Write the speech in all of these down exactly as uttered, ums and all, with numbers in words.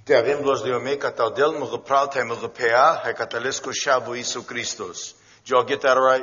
Te avem los de omega tal del mugaprau te mugapea hekatalesko shavu Isu Christos. Did y'all get that right?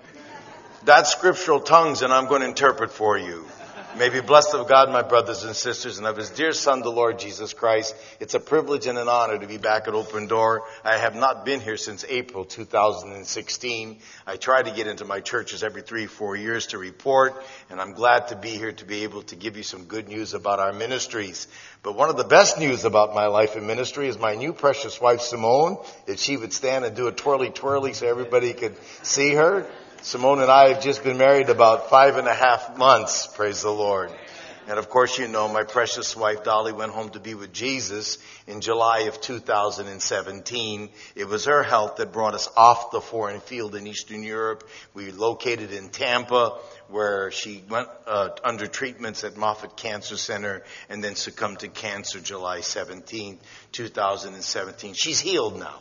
That's scriptural tongues, and I'm going to interpret for you. May be blessed of God, my brothers and sisters, and of His dear Son, the Lord Jesus Christ. It's a privilege and an honor to be back at Open Door. I have not been here since April two thousand sixteen. I try to get into my churches every three, four years to report, and I'm glad to be here to be able to give you some good news about our ministries. But one of the best news about my life in ministry is my new precious wife, Simone. If she would stand and do a twirly-twirly so everybody could see her. Simone and I have just been married about five and a half months, praise the Lord. And of course, you know, my precious wife, Dolly, went home to be with Jesus in July of two thousand seventeen. It was her health that brought us off the foreign field in Eastern Europe. We located in Tampa, where she went uh, under treatments at Moffitt Cancer Center and then succumbed to cancer July seventeenth, two thousand seventeen. She's healed now.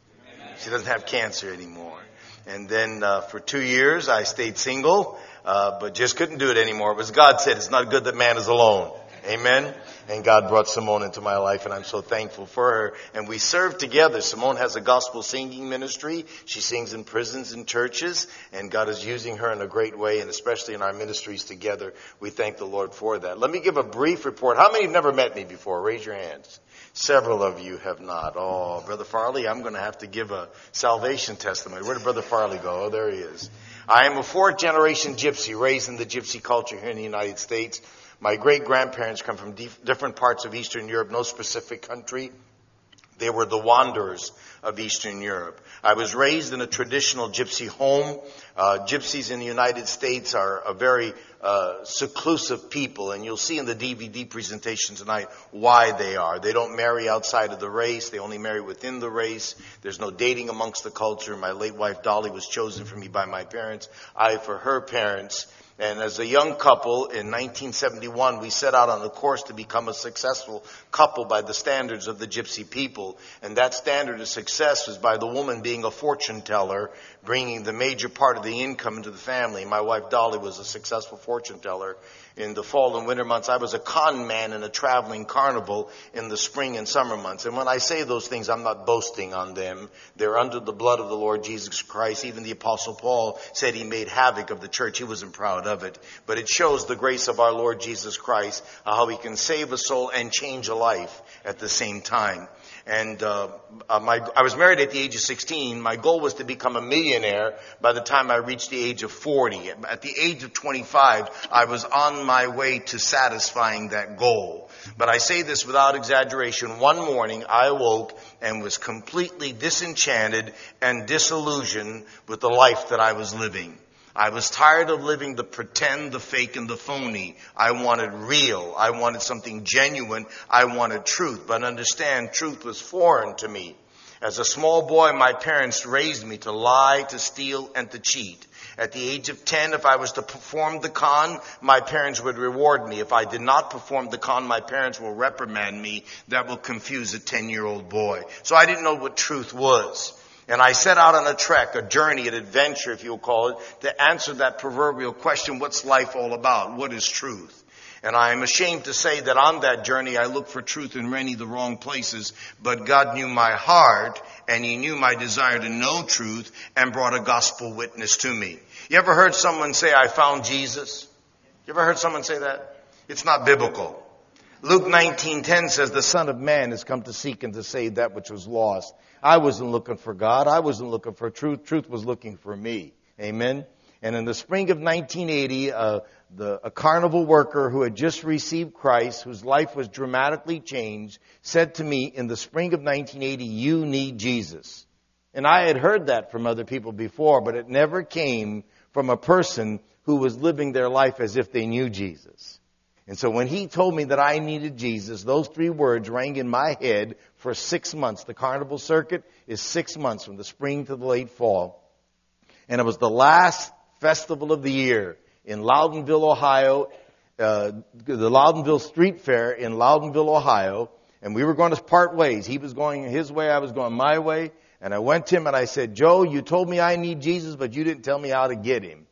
She doesn't have cancer anymore. And then uh, for two years, I stayed single, uh, but just couldn't do it anymore. It was God said, it's not good that man is alone. Amen. And God brought Simone into my life, and I'm so thankful for her. And we serve together. Simone has a gospel singing ministry. She sings in prisons and churches, and God is using her in a great way, and especially in our ministries together. We thank the Lord for that. Let me give a brief report. How many have never met me before? Raise your hands. Several of you have not. Oh, Brother Farley, I'm going to have to give a salvation testimony. Where did Brother Farley go? Oh, there he is. I am a fourth generation gypsy, raised in the gypsy culture here in the United States. My great-grandparents come from dif- different parts of Eastern Europe, no specific country. They were the wanderers of Eastern Europe. I was raised in a traditional gypsy home. Uh, gypsies in the United States are a very uh, seclusive people, and you'll see in the D V D presentation tonight why they are. They don't marry outside of the race. They only marry within the race. There's no dating amongst the culture. My late wife, Dolly, was chosen for me by my parents. I for her parents. And as a young couple in nineteen seventy-one, we set out on a course to become a successful couple by the standards of the gypsy people. And that standard of success was by the woman being a fortune teller, bringing the major part of the income into the family. My wife Dolly was a successful fortune teller. In the fall and winter months, I was a con man in a traveling carnival in the spring and summer months. And when I say those things, I'm not boasting on them. They're under the blood of the Lord Jesus Christ. Even the Apostle Paul said he made havoc of the church. He wasn't proud of it. But it shows the grace of our Lord Jesus Christ, uh, how he can save a soul and change a life at the same time. And uh, uh, my, I was married at the age of sixteen. My goal was to become a millionaire by the time I reached the age of forty. At the age of twenty-five, I was on my way to satisfying that goal. But I say this without exaggeration. One morning, I awoke and was completely disenchanted and disillusioned with the life that I was living. I was tired of living the pretend, the fake, and the phony. I wanted real. I wanted something genuine. I wanted truth. But understand, truth was foreign to me. As a small boy, my parents raised me to lie, to steal, and to cheat. At the age of ten, if I was to perform the con, my parents would reward me. If I did not perform the con, my parents will reprimand me. That will confuse a ten-year-old boy. So I didn't know what truth was. And I set out on a trek, a journey, an adventure, if you'll call it, to answer that proverbial question, what's life all about? What is truth? And I am ashamed to say that on that journey, I looked for truth in many of the wrong places, but God knew my heart, and He knew my desire to know truth, and brought a gospel witness to me. You ever heard someone say, I found Jesus? You ever heard someone say that? It's not biblical. Luke nineteen ten says, the Son of Man has come to seek and to save that which was lost. I wasn't looking for God. I wasn't looking for truth. Truth was looking for me. Amen. And in the spring of nineteen eighty, uh, the, a carnival worker who had just received Christ, whose life was dramatically changed, said to me in the spring of nineteen eighty, you need Jesus. And I had heard that from other people before, but it never came from a person who was living their life as if they knew Jesus. And so when he told me that I needed Jesus, those three words rang in my head for six months. The carnival circuit is six months from the spring to the late fall. And it was the last festival of the year in Loudonville, Ohio, uh, the Loudonville Street Fair in Loudonville, Ohio. And we were going to part ways. He was going his way, I was going my way. And I went to him and I said, Joe, you told me I need Jesus, but you didn't tell me how to get him.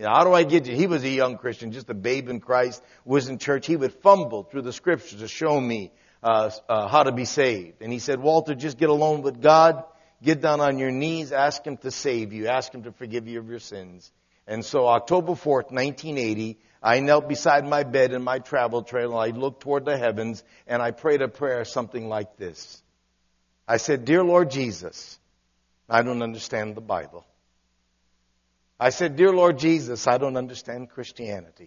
You know, how do I get you? He was a young Christian, just a babe in Christ, was in church. He would fumble through the scriptures to show me uh, uh, how to be saved. And he said, Walter, just get alone with God. Get down on your knees. Ask Him to save you. Ask Him to forgive you of your sins. And so October fourth, nineteen eighty, I knelt beside my bed in my travel trailer. I looked toward the heavens and I prayed a prayer something like this. I said, Dear Lord Jesus, I don't understand the Bible. I said, Dear Lord Jesus, I don't understand Christianity.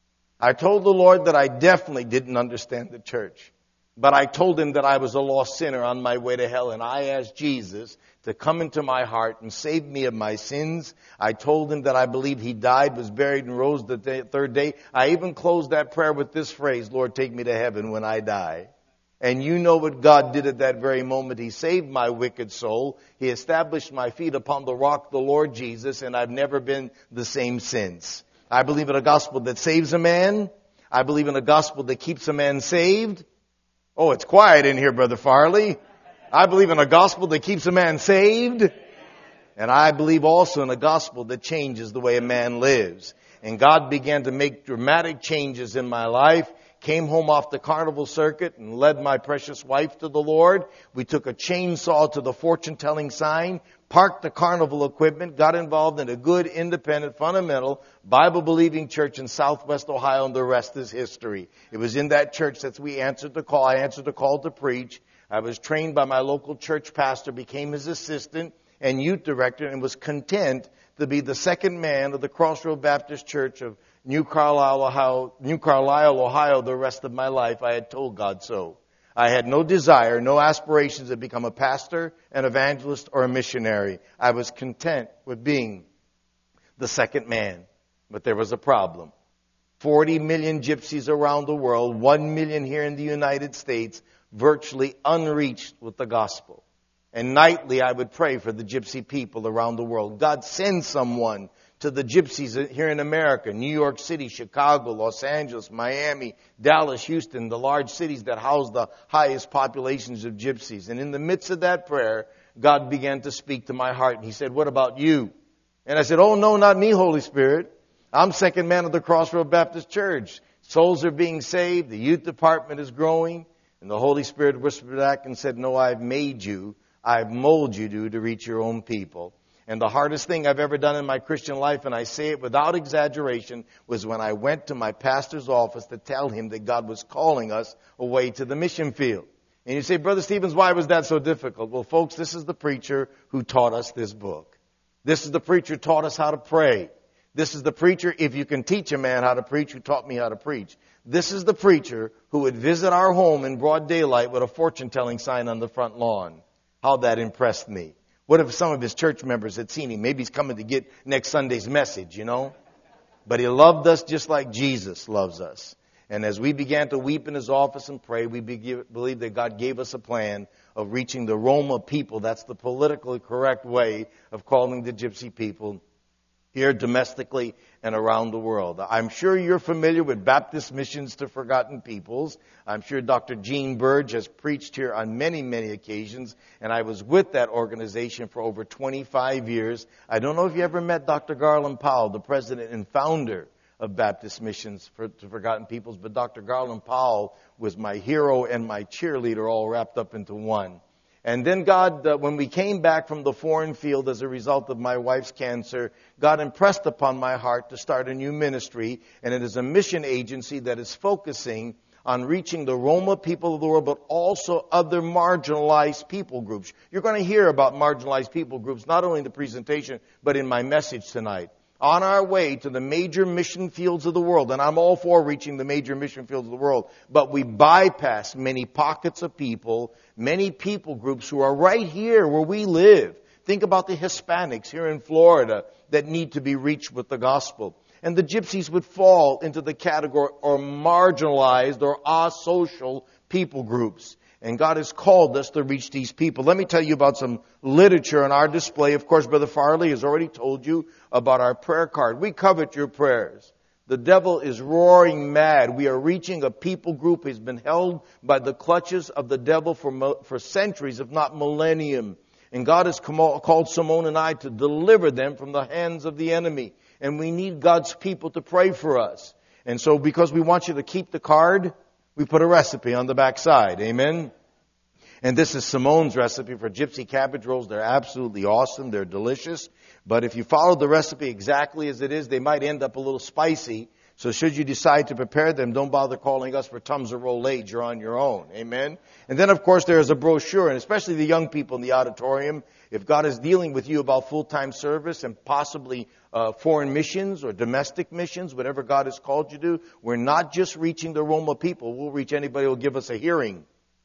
I told the Lord that I definitely didn't understand the church. But I told Him that I was a lost sinner on my way to hell, and I asked Jesus to come into my heart and save me of my sins. I told Him that I believed He died, was buried, and rose the day, third day. I even closed that prayer with this phrase, Lord, take me to heaven when I die. And you know what God did at that very moment. He saved my wicked soul. He established my feet upon the rock, the Lord Jesus, and I've never been the same since. I believe in a gospel that saves a man. I believe in a gospel that keeps a man saved. Oh, it's quiet in here, Brother Farley. I believe in a gospel that keeps a man saved. And I believe also in a gospel that changes the way a man lives. And God began to make dramatic changes in my life. Came home off the carnival circuit and led my precious wife to the Lord. We took a chainsaw to the fortune-telling sign, parked the carnival equipment, got involved in a good, independent, fundamental, Bible-believing church in Southwest Ohio, and the rest is history. It was in that church that we answered the call. I answered the call to preach. I was trained by my local church pastor, became his assistant and youth director, and was content to be the second man of the Crossroad Baptist Church of New Carlisle, Ohio, New Carlisle, Ohio, the rest of my life. I had told God so. I had no desire, no aspirations to become a pastor, an evangelist, or a missionary. I was content with being the second man. But there was a problem. forty million gypsies around the world, one million here in the United States, virtually unreached with the gospel. And nightly I would pray for the gypsy people around the world. God, send someone to the gypsies here in America, New York City, Chicago, Los Angeles, Miami, Dallas, Houston, the large cities that house the highest populations of gypsies. And in the midst of that prayer, God began to speak to my heart. And He said, what about you? And I said, oh, no, not me, Holy Spirit. I'm second man of the Crossroad Baptist Church. Souls are being saved. The youth department is growing. And the Holy Spirit whispered back and said, no, I've made you. I've molded you to, to reach your own people. And the hardest thing I've ever done in my Christian life, and I say it without exaggeration, was when I went to my pastor's office to tell him that God was calling us away to the mission field. And you say, Brother Stevens, why was that so difficult? Well, folks, this is the preacher who taught us this book. This is the preacher who taught us how to pray. This is the preacher, if you can teach a man how to preach, who taught me how to preach. This is the preacher who would visit our home in broad daylight with a fortune-telling sign on the front lawn. How that impressed me. What if some of his church members had seen him? Maybe he's coming to get next Sunday's message, you know. But he loved us just like Jesus loves us. And as we began to weep in his office and pray, we believe that God gave us a plan of reaching the Roma people. That's the politically correct way of calling the gypsy people here domestically and around the world. I'm sure you're familiar with Baptist Missions to Forgotten Peoples. I'm sure Doctor Gene Burge has preached here on many, many occasions, and I was with that organization for over twenty-five years. I don't know if you ever met Doctor Garland Powell, the president and founder of Baptist Missions for, to Forgotten Peoples, but Doctor Garland Powell was my hero and my cheerleader all wrapped up into one. And then God, uh, when we came back from the foreign field as a result of my wife's cancer, God impressed upon my heart to start a new ministry. And it is a mission agency that is focusing on reaching the Roma people of the world, but also other marginalized people groups. You're going to hear about marginalized people groups, not only in the presentation, but in my message tonight. On our way to the major mission fields of the world, and I'm all for reaching the major mission fields of the world, but we bypass many pockets of people, many people groups who are right here where we live. Think about the Hispanics here in Florida that need to be reached with the gospel. And the gypsies would fall into the category or marginalized or asocial people groups. And God has called us to reach these people. Let me tell you about some literature on our display. Of course, Brother Farley has already told you about our prayer card. We covet your prayers. The devil is roaring mad. We are reaching a people group who has been held by the clutches of the devil for, for centuries, if not millennium. And God has come, called Simone and I to deliver them from the hands of the enemy. and we need God's people to pray for us. And so because we want you to keep the card, we put a recipe on the back side. Amen? And this is Simone's recipe for gypsy cabbage rolls. They're absolutely awesome. They're delicious. But if you follow the recipe exactly as it is, they might end up a little spicy. So should you decide to prepare them, don't bother calling us for Tums or Roll Aid. You're on your own. Amen? And then, of course, there is a brochure, and especially the young people in the auditorium, if God is dealing with you about full-time service and possibly uh, foreign missions or domestic missions, whatever God has called you to, we're not just reaching the Roma people. We'll reach anybody who will give us a hearing.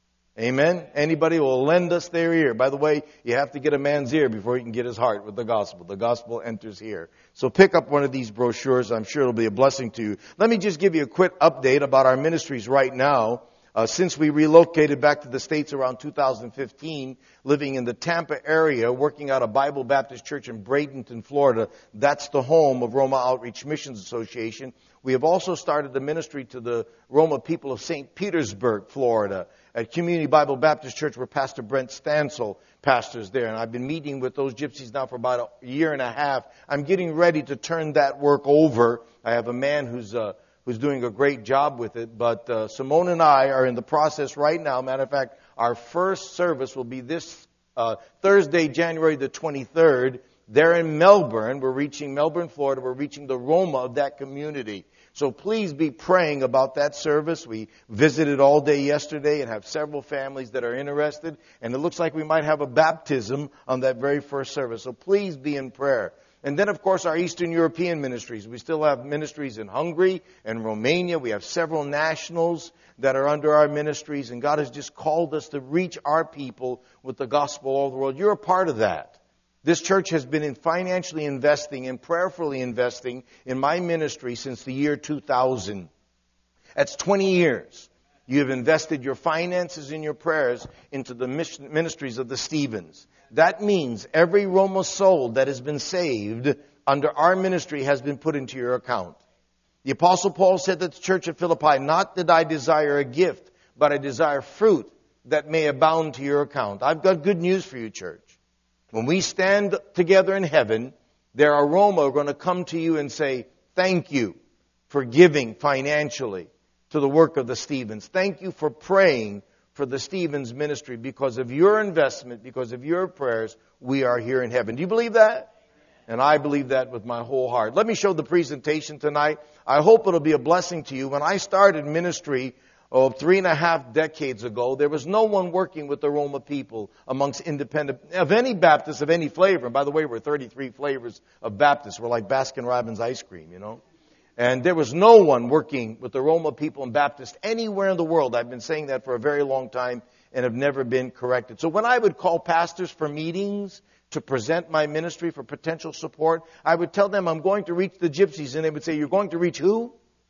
Amen? Anybody will lend us their ear. By the way, you have to get a man's ear before he can get his heart with the gospel. The gospel enters here. So pick up one of these brochures. I'm sure it'll be a blessing to you. Let me just give you a quick update about our ministries right now. Uh, since we relocated back to the States around two thousand fifteen, living in the Tampa area, working out a Bible Baptist church in Bradenton, Florida. That's the home of Roma Outreach Missions Association. We have also started the ministry to the Roma people of Saint Petersburg, Florida, at Community Bible Baptist Church where Pastor Brent Stansel pastors there. And I've been meeting with those gypsies now for about a year and a half. I'm getting ready to turn that work over. I have a man who's uh, who's doing a great job with it. But uh, Simone and I are in the process right now. Matter of fact, our first service will be this uh, Thursday, January the twenty-third. There in Melbourne. We're reaching Melbourne, Florida. We're reaching the Roma of that community. So please be praying about that service. We visited all day yesterday and have several families that are interested. And it looks like we might have a baptism on that very first service. So please be in prayer. And then, of course, our Eastern European ministries. We still have ministries in Hungary and Romania. We have several nationals that are under our ministries. And God has just called us to reach our people with the gospel all over the world. You're a part of that. This church has been in financially investing and prayerfully investing in my ministry since the year two thousand. That's twenty years. You have invested your finances and your prayers into the ministries of the Stevens. That means every Roma soul that has been saved under our ministry has been put into your account. The Apostle Paul said that the church of Philippi, not that I desire a gift, but I desire fruit that may abound to your account. I've got good news for you, church. When we stand together in heaven, there are Roma who are going to come to you and say, thank you for giving financially to the work of the Stevens. Thank you for praying for the Stevens ministry. Because of your investment, because of your prayers, we are here in heaven. Do you believe that? And I believe that with my whole heart. Let me show the presentation tonight. I hope it'll be a blessing to you. When I started ministry, Oh, three and a half decades ago, there was no one working with the Roma people amongst independent, of any Baptists of any flavor. And by the way, we're thirty-three flavors of Baptists. We're like Baskin-Robbins ice cream, you know. And there was no one working with the Roma people and Baptists anywhere in the world. I've been saying that for a very long time and have never been corrected. So when I would call pastors for meetings to present my ministry for potential support, I would tell them I'm going to reach the gypsies. And they would say, you're going to reach who?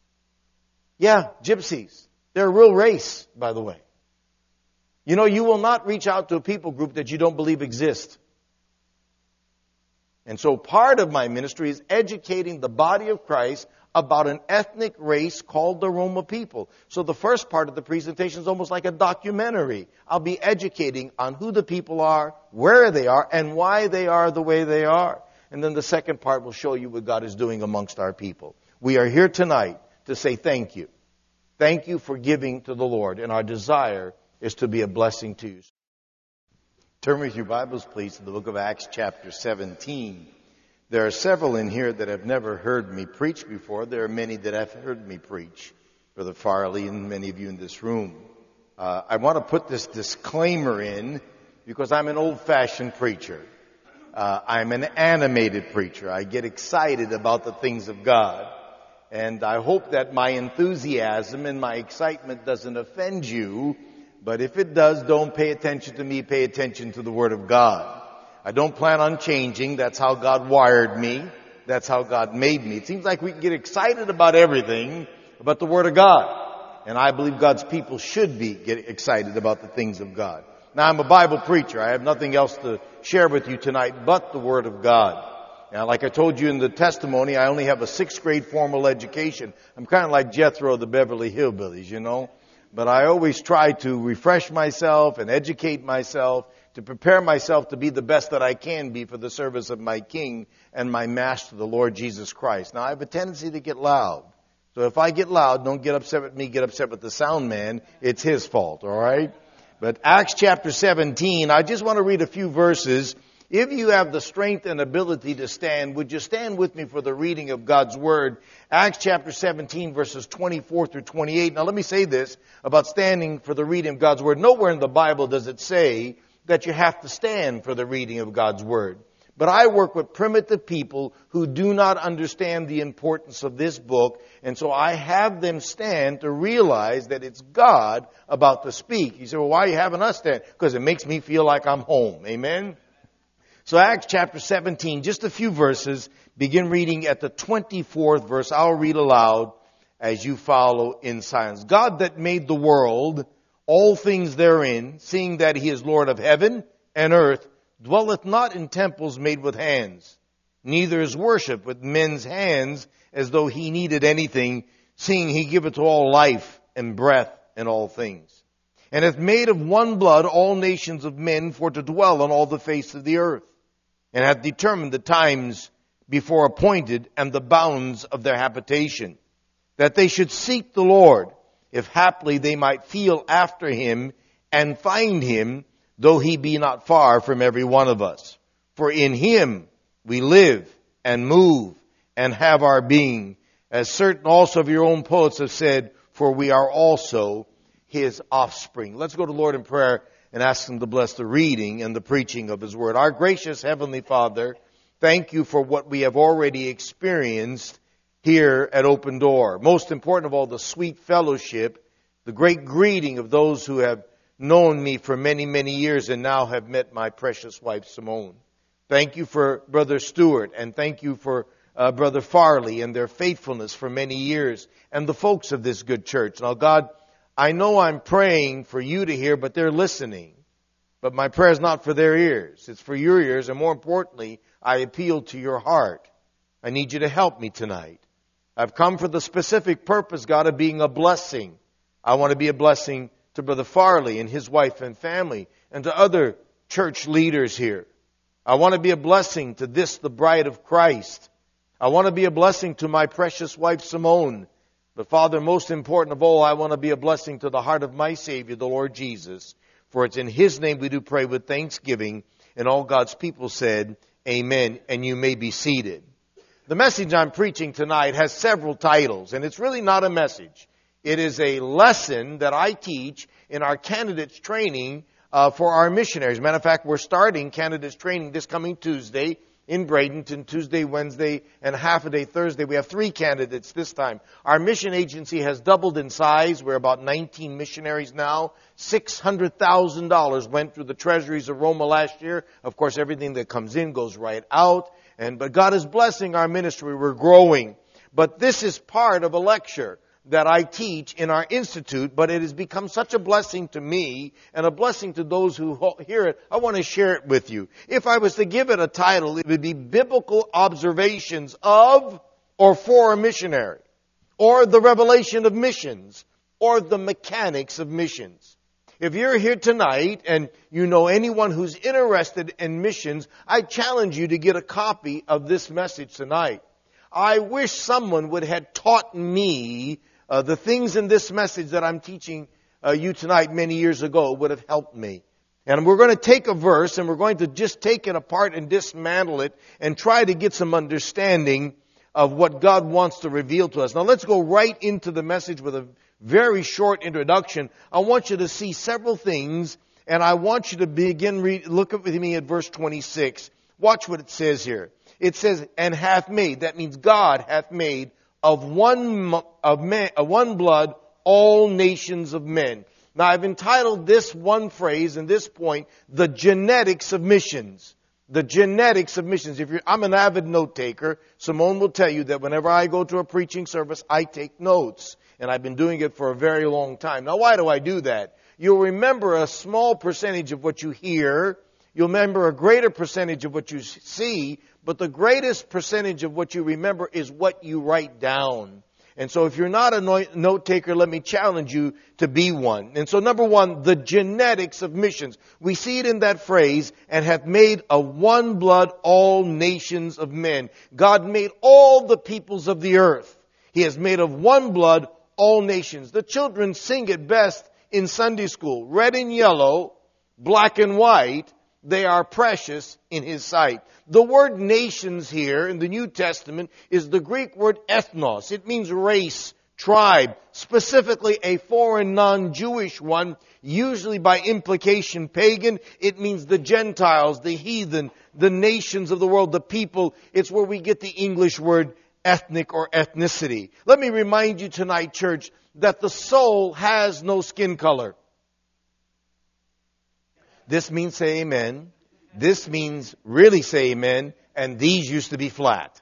Yeah, gypsies. They're a real race, by the way. You know, you will not reach out to a people group that you don't believe exists. And so part of my ministry is educating the body of Christ about an ethnic race called the Roma people. So the first part of the presentation is almost like a documentary. I'll be educating on who the people are, where they are, and why they are the way they are. And then the second part will show you what God is doing amongst our people. We are here tonight to say thank you. Thank you for giving to the Lord, and our desire is to be a blessing to you. Turn with your Bibles, please, to the book of Acts chapter seventeen. There are several in here that have never heard me preach before. There are many that have heard me preach, Brother Farley and many of you in this room. Uh, I want to put this disclaimer in because I'm an old-fashioned preacher. Uh, I'm an animated preacher. I get excited about the things of God. And I hope that my enthusiasm and my excitement doesn't offend you. But if it does, don't pay attention to me. Pay attention to the Word of God. I don't plan on changing. That's how God wired me. That's how God made me. It seems like we can get excited about everything but the Word of God. And I believe God's people should be get excited about the things of God. Now, I'm a Bible preacher. I have nothing else to share with you tonight but the Word of God. Now, like I told you in the testimony, I only have a sixth grade formal education. I'm kind of like Jethro, the Beverly Hillbillies, you know. but I always try to refresh myself and educate myself to prepare myself to be the best that I can be for the service of my King and my Master, the Lord Jesus Christ. Now, I have a tendency to get loud. So if I get loud, don't get upset with me, get upset with the sound man. It's his fault, all right? But Acts chapter seventeen, I just want to read a few verses. If you have the strength and ability to stand, would you stand with me for the reading of God's Word? Acts chapter seventeen, verses twenty-four through twenty-eight. Now let me say this about standing for the reading of God's Word. Nowhere in the Bible does it say that you have to stand for the reading of God's Word. But I work with primitive people who do not understand the importance of this book, and so I have them stand to realize that it's God about to speak. You say, well, why are you having us stand? Because it makes me feel like I'm home. Amen? So Acts chapter seventeen, just a few verses, begin reading at the twenty-fourth verse. I'll read aloud as you follow in silence. God that made the world, all things therein, seeing that He is Lord of heaven and earth, dwelleth not in temples made with hands, neither is worship with men's hands as though He needed anything, seeing He giveth to all life and breath and all things. And hath made of one blood all nations of men for to dwell on all the face of the earth, and hath determined the times before appointed and the bounds of their habitation, that they should seek the Lord, if haply they might feel after Him and find Him, though He be not far from every one of us. For in Him we live and move and have our being, as certain also of your own poets have said, for we are also His offspring. Let's go to the Lord in prayer and ask Him to bless the reading and the preaching of His Word. Our gracious Heavenly Father, thank You for what we have already experienced here at Open Door. Most important of all, the sweet fellowship, the great greeting of those who have known me for many, many years and now have met my precious wife, Simone. Thank You for Brother Stewart, and thank You for uh, Brother Farley and their faithfulness for many years, and the folks of this good church. Now, God, I know I'm praying for You to hear, but they're listening. But my prayer is not for their ears. It's for Your ears, and more importantly, I appeal to Your heart. I need You to help me tonight. I've come for the specific purpose, God, of being a blessing. I want to be a blessing to Brother Farley and his wife and family, and to other church leaders here. I want to be a blessing to this, the bride of Christ. I want to be a blessing to my precious wife, Simone. But Father, most important of all, I want to be a blessing to the heart of my Savior, the Lord Jesus. For it's in His name we do pray with thanksgiving. And all God's people said, Amen. And you may be seated. The message I'm preaching tonight has several titles, and it's really not a message. It is a lesson that I teach in our candidates training uh, for our missionaries. Matter of fact, we're starting candidates training this coming Tuesday in Bradenton, Tuesday, Wednesday, and half a day Thursday. We have three candidates this time. Our mission agency has doubled in size. We're about nineteen missionaries now. six hundred thousand dollars went through the treasuries of Roma last year. Of course, everything that comes in goes right out. And but God is blessing our ministry. We're growing. But this is part of a lecture that I teach in our institute, but it has become such a blessing to me and a blessing to those who hear it. I want to share it with you. If I was to give it a title, it would be Biblical Observations of or for a Missionary, or the Revelation of Missions, or the Mechanics of Missions. If you're here tonight and you know anyone who's interested in missions, I challenge you to get a copy of this message tonight. I wish someone would have taught me Uh, the things in this message that I'm teaching uh, you tonight many years ago would have helped me. And we're going to take a verse and we're going to just take it apart and dismantle it and try to get some understanding of what God wants to reveal to us. Now let's go right into the message with a very short introduction. I want you to see several things, and I want you to begin, read, look with me at verse twenty-six. Watch what it says here. It says, and hath made. That means God hath made of one of man, of one blood, all nations of men. Now, I've entitled this one phrase and this point, the genetics of missions. The genetics of missions. If you're, I'm an avid note taker. Simone will tell you that whenever I go to a preaching service, I take notes. And I've been doing it for a very long time. Now, why do I do that? You'll remember a small percentage of what you hear. You'll remember a greater percentage of what you see. But the greatest percentage of what you remember is what you write down. And so if you're not a note taker, let me challenge you to be one. And so number one, the genetics of missions. We see it in that phrase, and hath made of one blood all nations of men. God made all the peoples of the earth. He has made of one blood all nations. The children sing it best in Sunday school. Red and yellow, black and white, they are precious in His sight. The word nations here in the New Testament is the Greek word ethnos. It means race, tribe, specifically a foreign non-Jewish one, usually by implication pagan. It means the Gentiles, the heathen, the nations of the world, the people. It's where we get the English word ethnic or ethnicity. Let me remind you tonight, church, that the soul has no skin color. This means say amen. This means really say amen. And these used to be flat.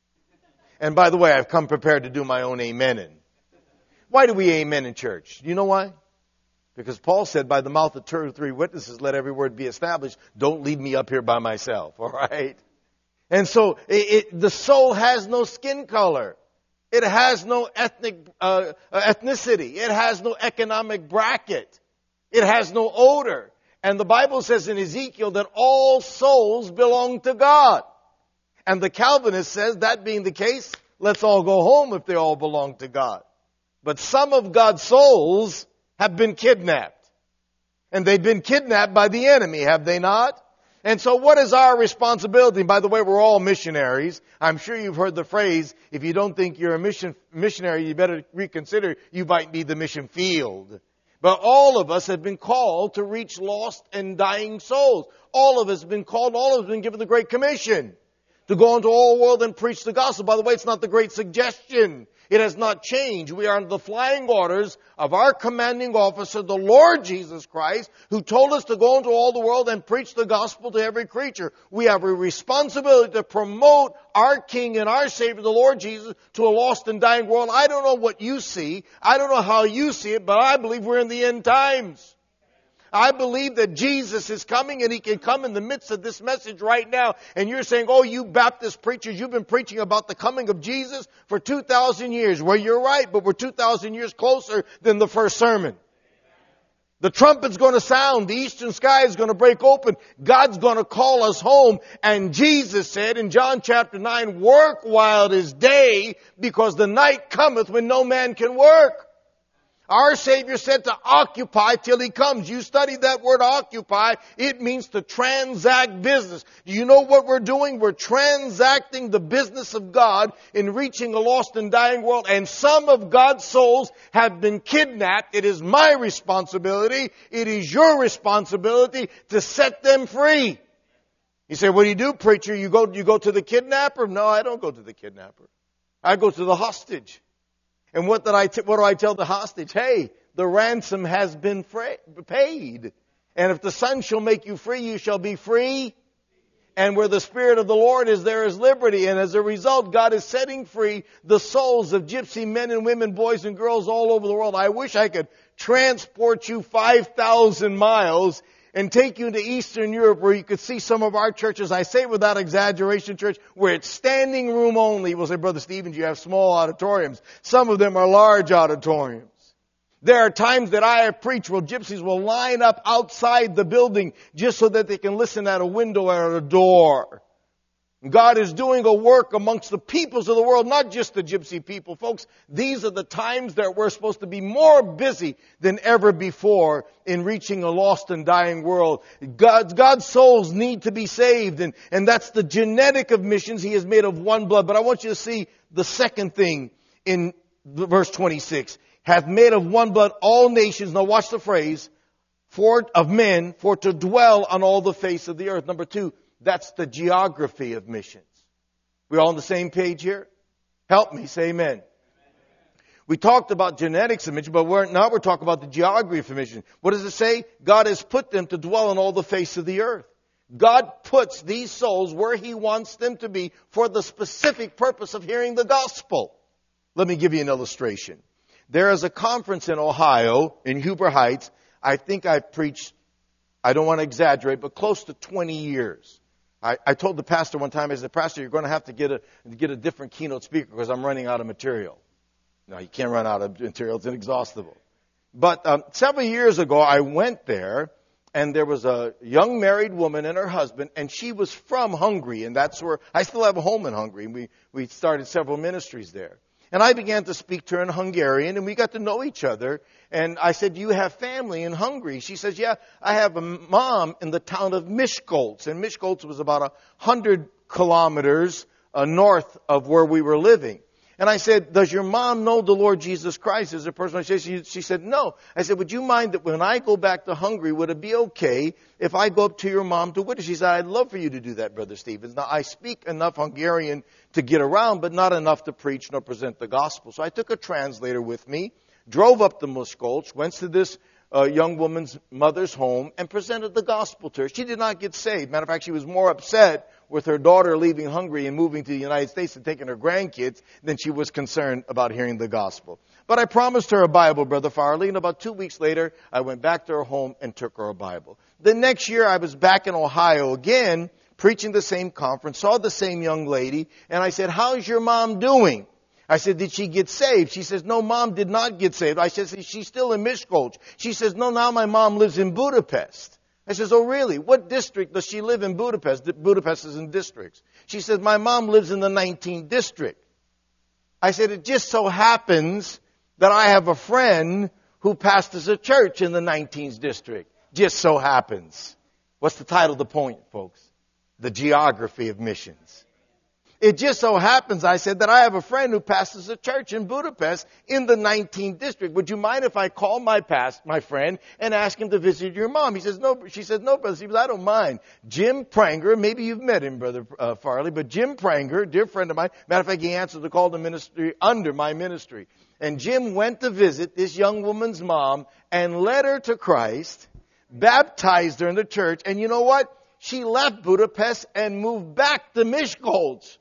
And by the way, I've come prepared to do my own amening. Why do we amen in church? You know why? Because Paul said, by the mouth of two or three witnesses, let every word be established. Don't leave me up here by myself. All right? And so it, it, the soul has no skin color. It has no ethnic uh, ethnicity. It has no economic bracket. It has no odor. And the Bible says in Ezekiel that all souls belong to God. And the Calvinist says, that being the case, let's all go home if they all belong to God. But some of God's souls have been kidnapped. And they've been kidnapped by the enemy, have they not? And so what is our responsibility? By the way, we're all missionaries. I'm sure you've heard the phrase, if you don't think you're a mission missionary, you better reconsider, you might be the mission field. But all of us have been called to reach lost and dying souls. All of us have been called, all of us have been given the Great Commission to go into all the world and preach the gospel. By the way, it's not the Great Suggestion. It has not changed. We are under the flying orders of our commanding officer, the Lord Jesus Christ, who told us to go into all the world and preach the gospel to every creature. We have a responsibility to promote our King and our Savior, the Lord Jesus, to a lost and dying world. I don't know what you see. I don't know how you see it, but I believe we're in the end times. I believe that Jesus is coming and He can come in the midst of this message right now. And you're saying, oh, you Baptist preachers, you've been preaching about the coming of Jesus for two thousand years. Well, you're right, but we're two thousand years closer than the first sermon. The trumpet's going to sound. The eastern sky is going to break open. God's going to call us home. And Jesus said in John chapter nine, work while it is day, because the night cometh when no man can work. Our Savior said to occupy till He comes. You studied that word occupy. It means to transact business. Do you know what we're doing? We're transacting the business of God in reaching a lost and dying world. And some of God's souls have been kidnapped. It is my responsibility. It is your responsibility to set them free. You say, what do you do, preacher? You go, you go to the kidnapper? No, I don't go to the kidnapper. I go to the hostage. And what did I t- what do I tell the hostage? Hey, the ransom has been fra- paid. And if the Son shall make you free, you shall be free. And where the Spirit of the Lord is, there is liberty. And as a result, God is setting free the souls of gypsy men and women, boys and girls all over the world. I wish I could transport you five thousand miles and take you to Eastern Europe where you could see some of our churches. I say without exaggeration, church, where it's standing room only. You will say, Brother Stevens, you have small auditoriums. Some of them are large auditoriums. There are times that I have preached where gypsies will line up outside the building just so that they can listen at a window or at a door. God is doing a work amongst the peoples of the world, not just the gypsy people. Folks, these are the times that we're supposed to be more busy than ever before in reaching a lost and dying world. God's, God's souls need to be saved, and, and that's the genetic of missions. He is made of one blood. But I want you to see the second thing in verse twenty-six. Hath made of one blood all nations. Now watch the phrase, for of men, for to dwell on all the face of the earth. Number two, that's the geography of missions. We're all on the same page here? Help me, say amen. We talked about genetics of mission, but we're, now we're talking about the geography of mission. What does it say? God has put them to dwell on all the face of the earth. God puts these souls where He wants them to be for the specific purpose of hearing the gospel. Let me give you an illustration. There is a conference in Ohio, in Huber Heights. I think I've preached, I don't want to exaggerate, but close to twenty years. I, I told the pastor one time, I said, Pastor, you're going to have to get a get a different keynote speaker because I'm running out of material. No, you can't run out of material. It's inexhaustible. But um, several years ago, I went there, and there was a young married woman and her husband, and she was from Hungary, and that's where I still have a home in Hungary. And we we started several ministries there. And I began to speak to her in Hungarian, and we got to know each other. And I said, "Do you have family in Hungary?" She says, "Yeah, I have a mom in the town of Miskolc." And Miskolc was about a hundred kilometers uh, north of where we were living. And I said, "Does your mom know the Lord Jesus Christ as a personal Savior?" She, she said, "No." I said, "Would you mind that when I go back to Hungary, would it be okay if I go up to your mom to witness?" She said, "I'd love for you to do that, Brother Stevens. Now, I speak enough Hungarian to get around, but not enough to preach nor present the gospel." So I took a translator with me, drove up to Miskolc, went to this uh, young woman's mother's home, and presented the gospel to her. She did not get saved. Matter of fact, she was more upset with her daughter leaving Hungary and moving to the United States and taking her grandkids than she was concerned about hearing the gospel. But I promised her a Bible, Brother Farley, and about two weeks later, I went back to her home and took her a Bible. The next year, I was back in Ohio again, preaching the same conference, saw the same young lady, and I said, "How's your mom doing?" I said, "Did she get saved?" She says, "No, Mom did not get saved." I said, "She's still in Miskolc." She says, "No, now my mom lives in Budapest." I says, "Oh, really? What district does she live in Budapest?" Budapest is in districts. She says, "My mom lives in the nineteenth district." I said, "It just so happens that I have a friend who pastors a church in the nineteenth district. Just so happens." What's the title of the point, folks? The geography of missions. It just so happens, I said, that I have a friend who pastors a church in Budapest in the nineteenth district. Would you mind if I call my past, my friend, and ask him to visit your mom? He says, "No." She said, "No, Brother Stevens, I don't mind." Jim Pranger, maybe you've met him, Brother uh, Farley, but Jim Pranger, dear friend of mine, matter of fact, he answered the call to ministry under my ministry. And Jim went to visit this young woman's mom and led her to Christ, baptized her in the church, and you know what? She left Budapest and moved back to Miskolc.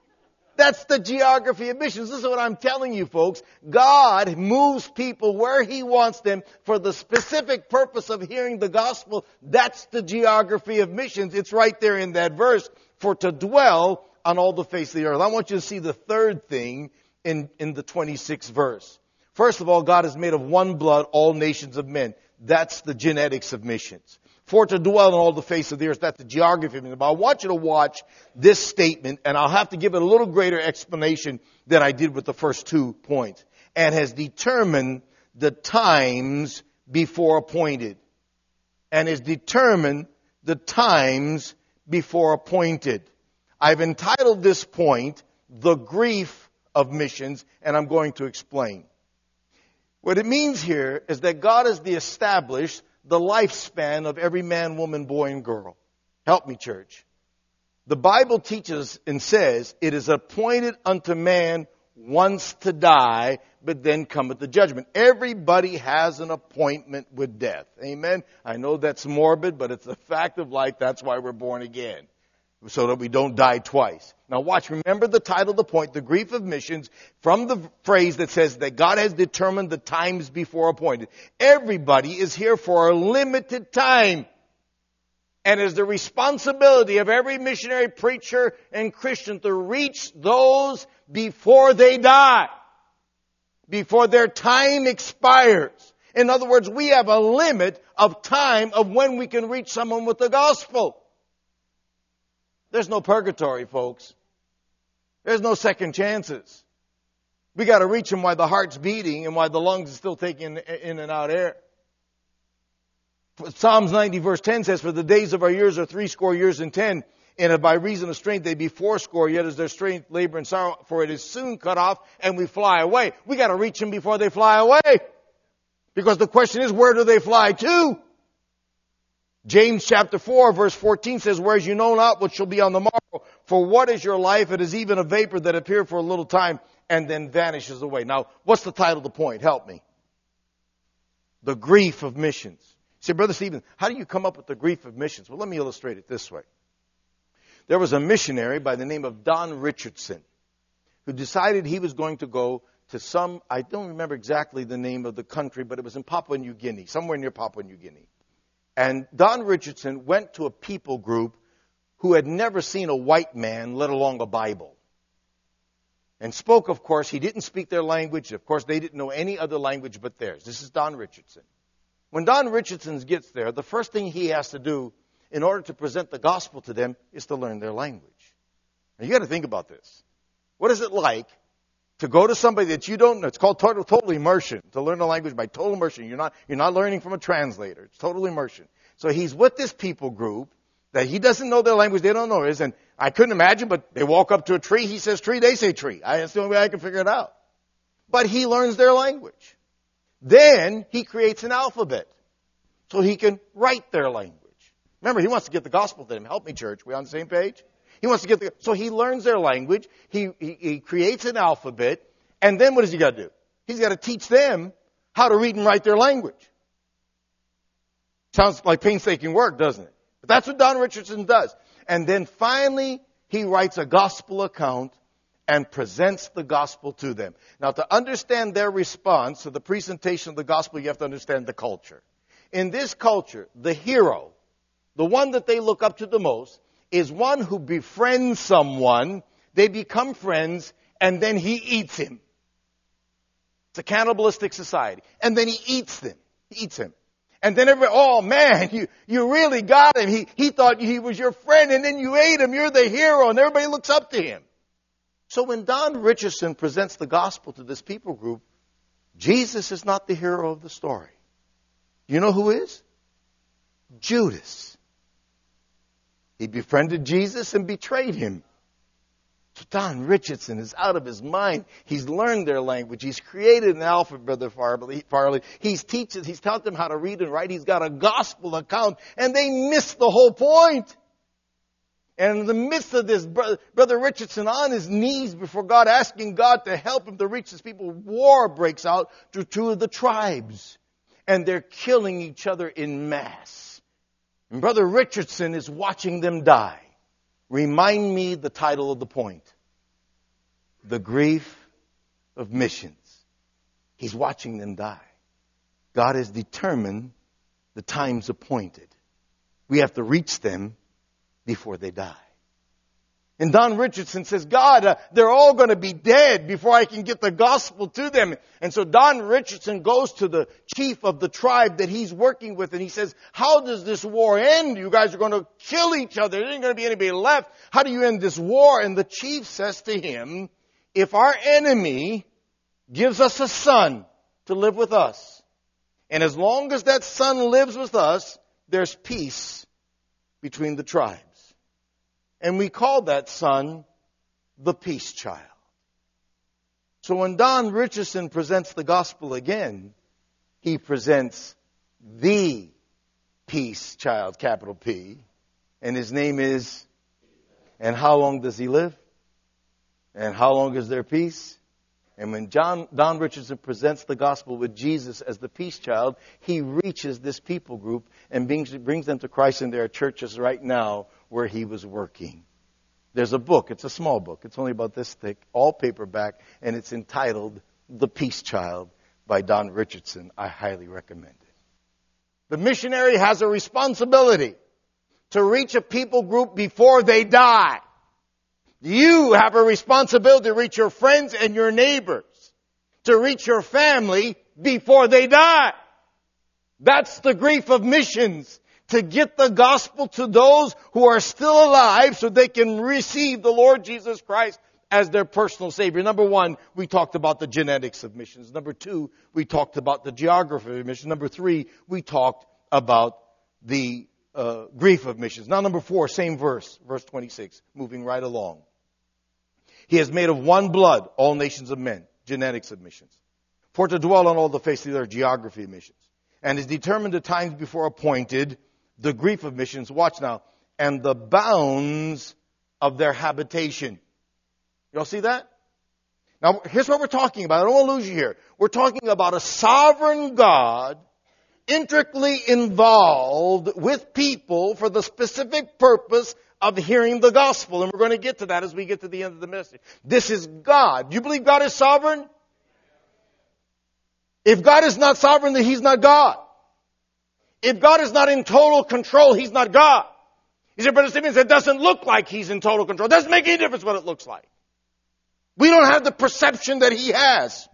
That's the geography of missions. This is what I'm telling you, folks. God moves people where He wants them for the specific purpose of hearing the gospel. That's the geography of missions. It's right there in that verse, for to dwell on all the face of the earth. I want you to see the third thing in, in the twenty-sixth verse. First of all, God has made of one blood all nations of men. That's the genetics of missions. For to dwell on all the face of the earth. That's the geography of it. But I want you to watch this statement, and I'll have to give it a little greater explanation than I did with the first two points. And has determined the times before appointed. And has determined the times before appointed. I've entitled this point, The Grief of Missions, and I'm going to explain. What it means here is that God has established the lifespan of every man, woman, boy, and girl. Help me, church. The Bible teaches and says, "It is appointed unto man once to die, but then cometh the judgment." Everybody has an appointment with death. Amen? I know that's morbid, but it's a fact of life. That's why we're born again, so that we don't die twice. Now watch, remember the title of the point, The Grief of Missions, from the phrase that says that God has determined the times before appointed. Everybody is here for a limited time. And it is the responsibility of every missionary, preacher, and Christian to reach those before they die. Before their time expires. In other words, we have a limit of time of when we can reach someone with the gospel. There's no purgatory, folks. There's no second chances. We got to reach them while the heart's beating and while the lungs are still taking in and out air. Psalms ninety verse ten says, "For the days of our years are threescore years and ten, and if by reason of strength they be fourscore, yet is their strength labor and sorrow, for it is soon cut off, and we fly away." We got to reach them before they fly away. Because the question is, where do they fly to? James chapter four verse fourteen says, "Whereas you know not what shall be on the morrow, for what is your life? It is even a vapor that appears for a little time and then vanishes away." Now, what's the title of the point? Help me. The Grief of Missions. Say, Brother Stephen, how do you come up with the grief of missions? Well, let me illustrate it this way. There was a missionary by the name of Don Richardson who decided he was going to go to some, I don't remember exactly the name of the country, but it was in Papua New Guinea, somewhere near Papua New Guinea. And Don Richardson went to a people group who had never seen a white man, let alone a Bible. and spoke, of course. He didn't speak their language. Of course, they didn't know any other language but theirs. This is Don Richardson. When Don Richardson gets there, the first thing he has to do in order to present the gospel to them is to learn their language. Now, you got to think about this. What is it like to go to somebody that you don't know? It's called total, total immersion, to learn a language by total immersion. You're not, you're not learning from a translator. It's total immersion. So he's with this people group that he doesn't know their language, they don't know his, and I couldn't imagine, but they walk up to a tree, he says tree, they say tree. I, that's the only way I can figure it out. But he learns their language. Then he creates an alphabet so he can write their language. Remember, he wants to get the gospel to them. Help me, church. We on the same page? He wants to get the, so he learns their language, he, he, he creates an alphabet, and then what does he got to do? He's got to teach them how to read and write their language. Sounds like painstaking work, doesn't it? But that's what Don Richardson does. And then finally, he writes a gospel account and presents the gospel to them. Now, to understand their response to the presentation of the gospel, you have to understand the culture. In this culture, the hero, the one that they look up to the most, is one who befriends someone, they become friends, and then he eats him. It's a cannibalistic society. And then he eats them. He eats him. And then everybody, oh man, you, you really got him. He, he thought he was your friend, and then you ate him. You're the hero, and everybody looks up to him. So when Don Richardson presents the gospel to this people group, Jesus is not the hero of the story. You know who is? Judas. He befriended Jesus and betrayed him. So Don Richardson is out of his mind. He's learned their language. He's created an alphabet, Brother Farley. He's teaches, he's taught them how to read and write. He's got a gospel account, and they miss the whole point. And in the midst of this, Brother Richardson on his knees before God, asking God to help him to reach his people, war breaks out to two of the tribes. And they're killing each other in mass. And Brother Richardson is watching them die. Remind me the title of the point. The Grief of Missions. He's watching them die. God has determined the times appointed. We have to reach them before they die. And Don Richardson says, God, uh, they're all going to be dead before I can get the gospel to them. And so Don Richardson goes to the chief of the tribe that he's working with, and he says, how does this war end? You guys are going to kill each other. There ain't going to be anybody left. How do you end this war? And the chief says to him, if our enemy gives us a son to live with us, and as long as that son lives with us, there's peace between the tribes. And we call that son the peace child. So when Don Richardson presents the gospel again, he presents the peace child, capital P. And his name is, and how long does he live? And how long is their peace? And when John, Don Richardson presents the gospel with Jesus as the peace child, he reaches this people group and brings, brings them to Christ in their churches right now where he was working. There's a book. It's a small book. It's only about this thick, all paperback, and it's entitled The Peace Child by Don Richardson. I highly recommend it. The missionary has a responsibility to reach a people group before they die. You have a responsibility to reach your friends and your neighbors, to reach your family before they die. That's the grief of missions, to get the gospel to those who are still alive so they can receive the Lord Jesus Christ as their personal Savior. Number one, we talked about the genetics of missions. Number two, we talked about the geography of missions. Number three, we talked about the uh, grief of missions. Now number four, same verse, verse twenty-six, moving right along. He has made of one blood all nations of men, genetics of missions, for to dwell on all the face of their geography of missions, and is determined the times before appointed, the grief of missions, watch now, and the bounds of their habitation. You all see that? Now, here's what we're talking about. I don't want to lose you here. We're talking about a sovereign God intricately involved with people for the specific purpose of hearing the gospel. And we're going to get to that as we get to the end of the message. This is God. Do you believe God is sovereign? If God is not sovereign, then He's not God. If God is not in total control, He's not God. You say, Brother Stevens, it doesn't look like He's in total control. It doesn't make any difference what it looks like. We don't have the perception that he has.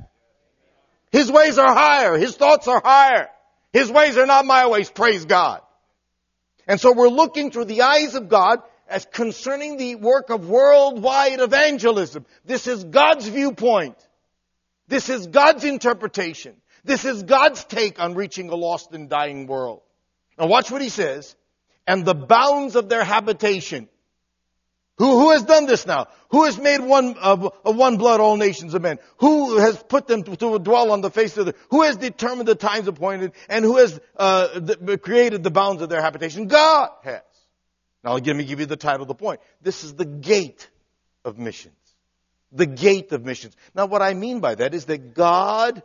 His ways are higher. His thoughts are higher. His ways are not my ways. Praise God. And so we're looking through the eyes of God as concerning the work of worldwide evangelism. This is God's viewpoint. This is God's interpretation. This is God's take on reaching a lost and dying world. Now watch what he says. And the bounds of their habitation. Who, who has done this now? Who has made one of, of one blood all nations of men? Who has put them to, to dwell on the face of the, who has determined the times appointed, and who has uh, the, created the bounds of their habitation? God has. Now let me give you the title of the point. This is the gate of missions. The gate of missions. Now what I mean by that is that God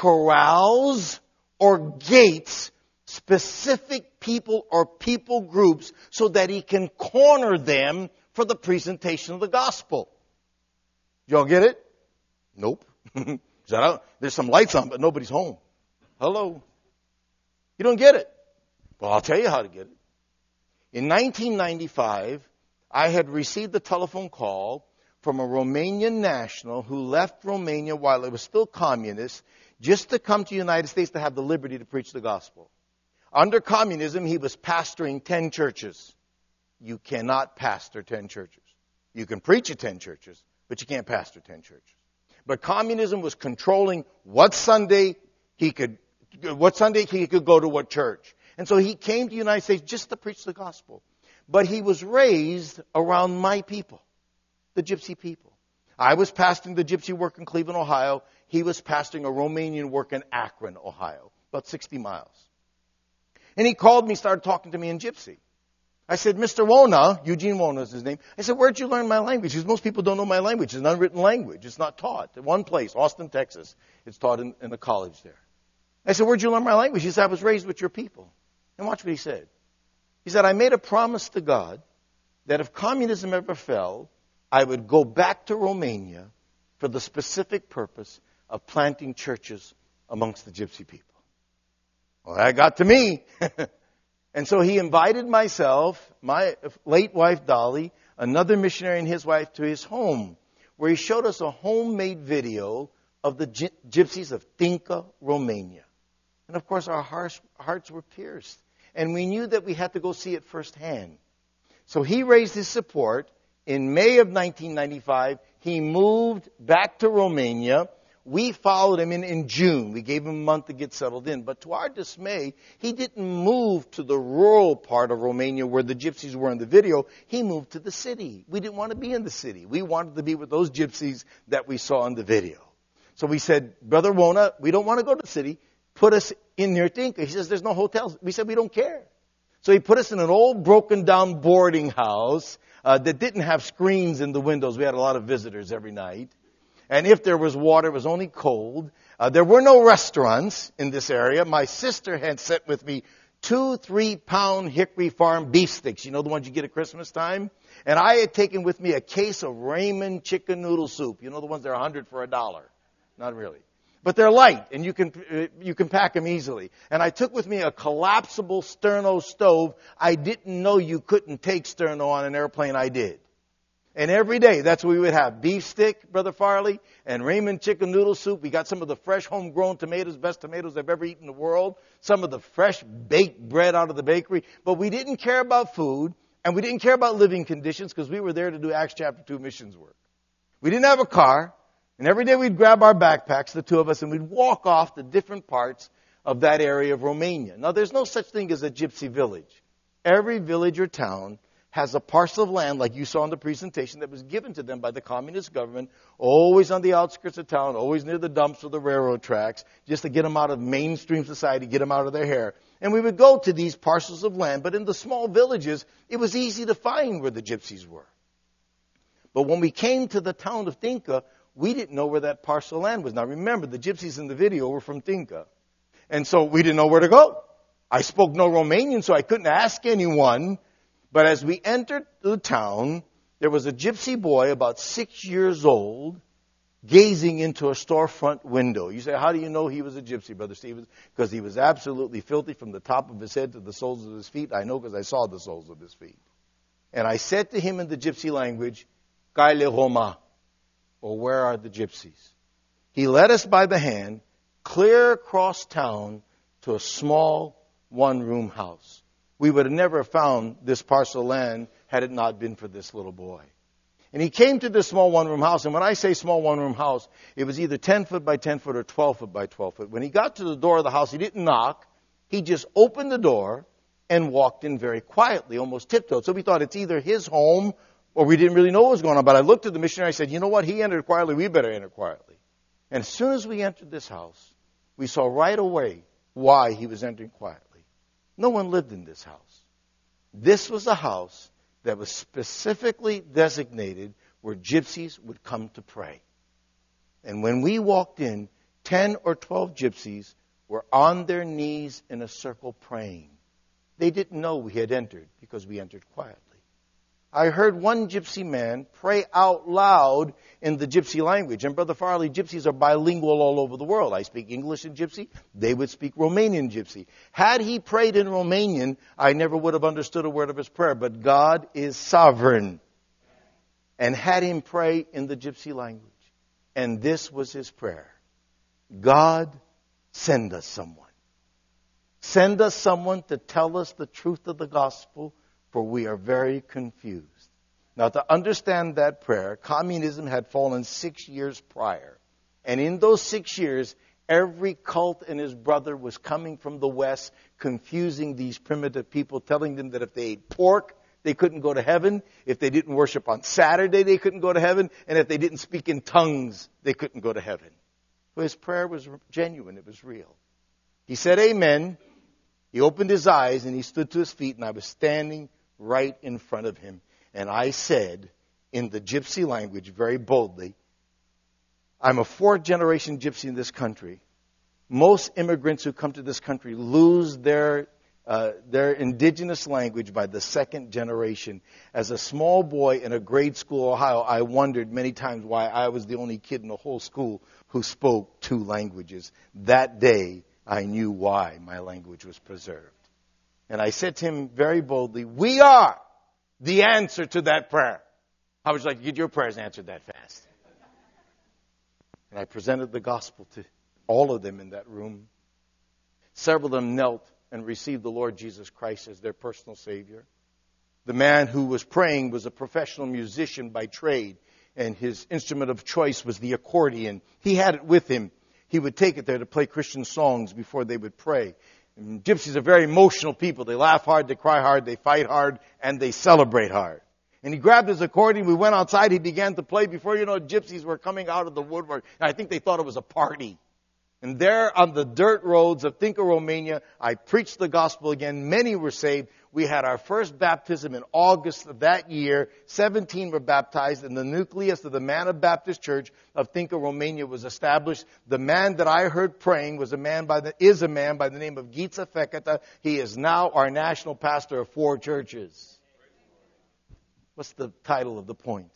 corrals or gates specific people or people groups so that he can corner them for the presentation of the gospel. Y'all get it? Nope. There's some lights on, but nobody's home. Hello? You don't get it? Well, I'll tell you how to get it. In nineteen ninety-five, I had received a telephone call from a Romanian national who left Romania while it was still communist just to come to the United States to have the liberty to preach the gospel. Under communism, he was pastoring ten churches. You cannot pastor ten churches. You can preach at ten churches, but you can't pastor ten churches. But communism was controlling what Sunday he could, what Sunday he could go to what church. And so he came to the United States just to preach the gospel. But he was raised around my people, the Gypsy people. I was pastoring the Gypsy work in Cleveland, Ohio. He was pastoring a Romanian work in Akron, Ohio, about sixty miles. And he called me, started talking to me in Gypsy. I said, Mister Wona, Eugene Wona is his name. I said, where'd you learn my language? Because most people don't know my language. It's an unwritten language. It's not taught. At one place, Austin, Texas. It's taught in, in the college there. I said, where'd you learn my language? He said, I was raised with your people. And watch what he said. He said, I made a promise to God that if communism ever fell, I would go back to Romania for the specific purpose of planting churches amongst the Gypsy people. Well, that got to me. And so he invited myself, my late wife Dolly, another missionary and his wife to his home, where he showed us a homemade video of the gypsies of Tinca, Romania. And of course our hearts, hearts were pierced. And we knew that we had to go see it firsthand. So he raised his support. In May of nineteen ninety-five, he moved back to Romania. We followed him in in June. We gave him a month to get settled in. But to our dismay, he didn't move to the rural part of Romania where the gypsies were in the video. He moved to the city. We didn't want to be in the city. We wanted to be with those gypsies that we saw in the video. So we said, Brother Wona, we don't want to go to the city. Put us in near Tinca. He says, there's no hotels. We said, we don't care. So he put us in an old broken down boarding house uh, that didn't have screens in the windows. We had a lot of visitors every night. And if there was water, it was only cold. Uh, there were no restaurants in this area. My sister had sent with me two three-pound Hickory Farm beef sticks. You know the ones you get at Christmas time? And I had taken with me a case of Raymond chicken noodle soup. You know the ones that are a hundred for a dollar? Not really. But they're light, and you can uh, you can pack them easily. And I took with me a collapsible sterno stove. I didn't know you couldn't take sterno on an airplane. I did. And every day, that's what we would have. Beef stick, Brother Farley, and Raymond chicken noodle soup. We got some of the fresh homegrown tomatoes, best tomatoes I've ever eaten in the world. Some of the fresh baked bread out of the bakery. But we didn't care about food, and we didn't care about living conditions because we were there to do Acts chapter two missions work. We didn't have a car, and every day we'd grab our backpacks, the two of us, and we'd walk off to different parts of that area of Romania. Now, there's no such thing as a gypsy village. Every village or town has a parcel of land, like you saw in the presentation, that was given to them by the communist government, always on the outskirts of town, always near the dumps or the railroad tracks, just to get them out of mainstream society, get them out of their hair. And we would go to these parcels of land, but in the small villages, it was easy to find where the gypsies were. But when we came to the town of Tinca, we didn't know where that parcel of land was. Now remember, the gypsies in the video were from Tinca. And so we didn't know where to go. I spoke no Romanian, so I couldn't ask anyone. But as we entered the town, there was a gypsy boy about six years old gazing into a storefront window. You say, how do you know he was a gypsy, Brother Stevens? Because he was absolutely filthy from the top of his head to the soles of his feet. I know because I saw the soles of his feet. And I said to him in the gypsy language, Kaile Roma, or where are the gypsies? He led us by the hand clear across town to a small one-room house. We would have never found this parcel of land had it not been for this little boy. And he came to this small one-room house, and when I say small one-room house, it was either ten foot by ten foot or twelve foot by twelve foot. When he got to the door of the house, he didn't knock. He just opened the door and walked in very quietly, almost tiptoed. So we thought it's either his home or we didn't really know what was going on. But I looked at the missionary and I said, you know what? He entered quietly. We better enter quietly. And as soon as we entered this house, we saw right away why he was entering quietly. No one lived in this house. This was a house that was specifically designated where gypsies would come to pray. And when we walked in, ten or twelve gypsies were on their knees in a circle praying. They didn't know we had entered because we entered quietly. I heard one gypsy man pray out loud in the gypsy language. And Brother Farley, gypsies are bilingual all over the world. I speak English in gypsy. They would speak Romanian gypsy. Had he prayed in Romanian, I never would have understood a word of his prayer. But God is sovereign. And had him pray in the gypsy language. And this was his prayer. God, send us someone. Send us someone to tell us the truth of the gospel, for we are very confused. Now, to understand that prayer, communism had fallen six years prior. And in those six years, every cult and his brother was coming from the West, confusing these primitive people, telling them that if they ate pork, they couldn't go to heaven. If they didn't worship on Saturday, they couldn't go to heaven. And if they didn't speak in tongues, they couldn't go to heaven. So his prayer was genuine. It was real. He said, amen. He opened his eyes and he stood to his feet, and I was standing right in front of him. And I said, in the gypsy language, very boldly, I'm a fourth generation gypsy in this country. Most immigrants who come to this country lose their uh, their indigenous language by the second generation. As a small boy in a grade school, Ohio, I wondered many times why I was the only kid in the whole school who spoke two languages. That day, I knew why my language was preserved. And I said to him very boldly, we are the answer to that prayer. How would you like to get your prayers answered that fast? And I presented the gospel to all of them in that room. Several of them knelt and received the Lord Jesus Christ as their personal Savior. The man who was praying was a professional musician by trade, and his instrument of choice was the accordion. He had it with him. He would take it there to play Christian songs before they would pray. And gypsies are very emotional people. They laugh hard, they cry hard, they fight hard, and they celebrate hard. And he grabbed his accordion. We went outside. He began to play. Before you know, gypsies were coming out of the woodwork. And I think they thought it was a party. And there on the dirt roads of Tinca, Romania, I preached the gospel again. Many were saved. We had our first baptism in August of that year. Seventeen were baptized, and the nucleus of the Manna Baptist Church of Tinca, Romania was established. The man that I heard praying was a man by the, is a man by the name of Gheța Fekete. He is now our national pastor of four churches. What's the title of the point?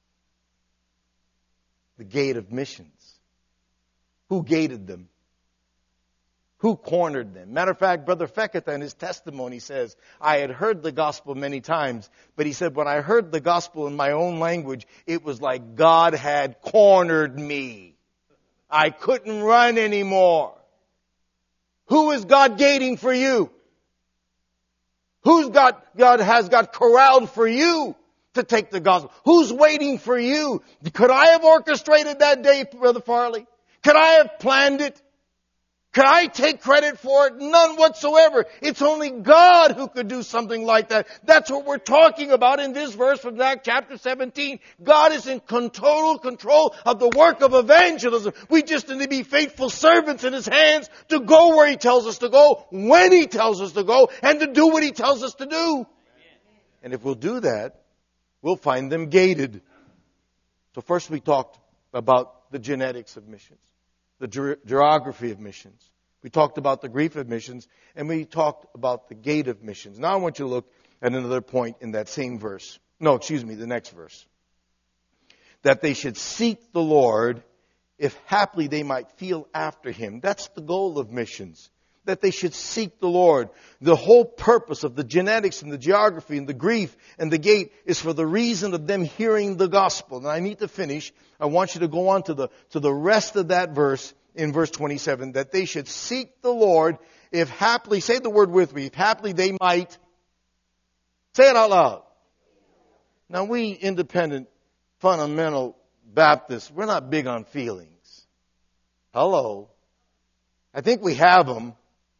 The gate of missions. Who gated them? Who cornered them? Matter of fact, Brother Fekete in his testimony says, I had heard the gospel many times, but he said, when I heard the gospel in my own language, it was like God had cornered me. I couldn't run anymore. Who is God gating for you? Who's got, God has got corralled for you to take the gospel? Who's waiting for you? Could I have orchestrated that day, Brother Farley? Could I have planned it? Could I take credit for it? None whatsoever. It's only God who could do something like that. That's what we're talking about in this verse from Acts chapter seventeen. God is in total control of the work of evangelism. We just need to be faithful servants in His hands to go where He tells us to go, when He tells us to go, and to do what He tells us to do. And if we'll do that, we'll find them gated. So first we talked about the genetics of missions. The ge- geography of missions. We talked about the grief of missions, and we talked about the gate of missions. Now I want you to look at another point in that same verse. No, excuse me, the next verse. That they should seek the Lord, if haply they might feel after Him. That's the goal of missions. that they should seek the Lord. The whole purpose of the genetics and the geography and the grief and the gate is for the reason of them hearing the gospel. And I need to finish. I want you to go on to the, to the rest of that verse in verse twenty-seven, that they should seek the Lord if haply, say the word with me, if haply they might, say it out loud. Now we independent, fundamental Baptists, we're not big on feelings. Hello. I think we have them.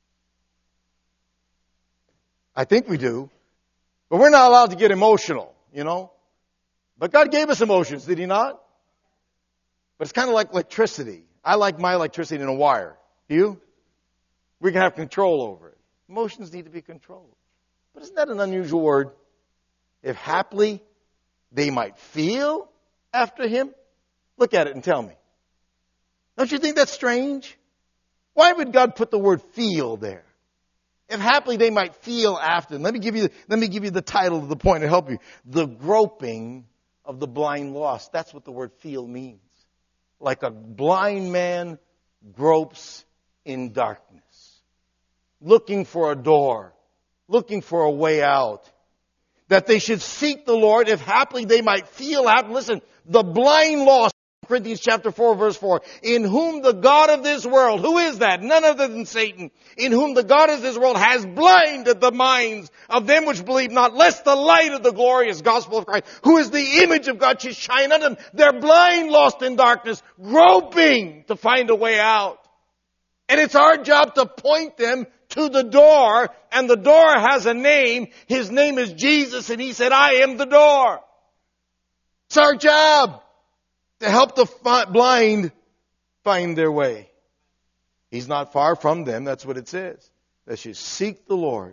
I think we do. But we're not allowed to get emotional, you know. But God gave us emotions, did He not? But it's kind of like electricity. I like my electricity in a wire. You? We can have control over it. Emotions need to be controlled. But isn't that an unusual word? If haply they might feel after Him. Look at it and tell me. Don't you think that's strange? Why would God put the word feel there? If haply they might feel after Him. Let me give you, let me give you the title of the point to help you. The groping of the blind lost. That's what the word feel means. Like a blind man gropes in darkness. Looking for a door. Looking for a way out. That they should seek the Lord if haply they might feel out. Listen, the blind lost, Corinthians chapter four verse four, in whom the God of this world, who is that? None other than Satan, in whom the God of this world has blinded the minds of them which believe not, lest the light of the glorious gospel of Christ, who is the image of God, should shine on them. They're blind, lost in darkness, groping to find a way out. And it's our job to point them to the door, and the door has a name. His name is Jesus, and He said, I am the door. It's our job to help the blind find their way. He's not far from them, that's what it says. They should seek the Lord,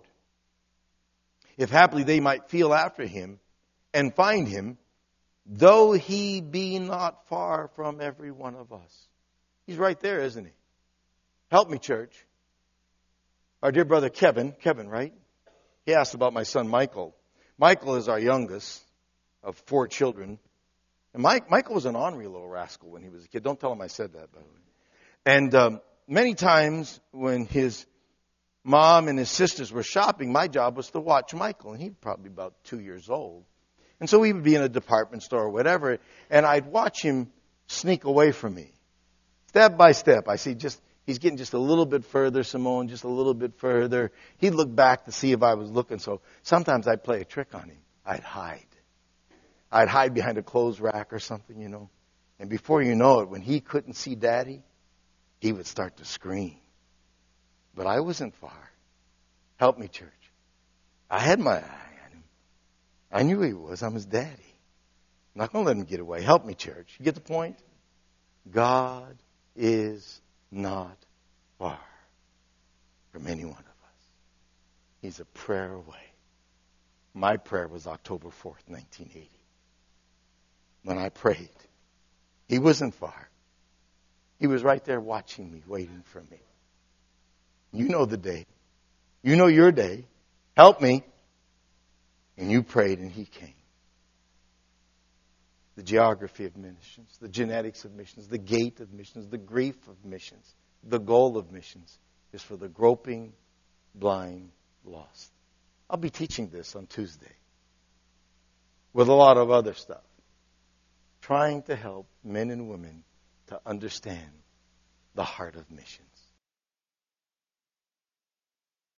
if haply they might feel after Him and find Him, though He be not far from every one of us. He's right there, isn't He? Help me, church. Our dear brother Kevin, Kevin, right? He asked about my son Michael. Michael is our youngest of four children. And Mike, Michael was an ornery little rascal when he was a kid. Don't tell him I said that, by the way. And um, many times when his mom and his sisters were shopping, my job was to watch Michael. And he was probably about two years old. And so he would be in a department store or whatever, and I'd watch him sneak away from me. Step by step, I see just... He's getting just a little bit further, Simone, just a little bit further. He'd look back to see if I was looking. So sometimes I'd play a trick on him. I'd hide. I'd hide behind a clothes rack or something, you know. And before you know it, when he couldn't see Daddy, he would start to scream. But I wasn't far. Help me, church. I had my eye on him. I knew he was. I'm his daddy. I'm not going to let him get away. Help me, church. You get the point? God is not far from any one of us. He's a prayer away. My prayer was October fourth, nineteen eighty. When I prayed, He wasn't far. He was right there watching me, waiting for me. You know the day. You know your day. Help me. And you prayed and He came. The geography of missions, the genetics of missions, the gate of missions, the grief of missions, the goal of missions is for the groping, blind, lost. I'll be teaching this on Tuesday with a lot of other stuff, trying to help men and women to understand the heart of missions.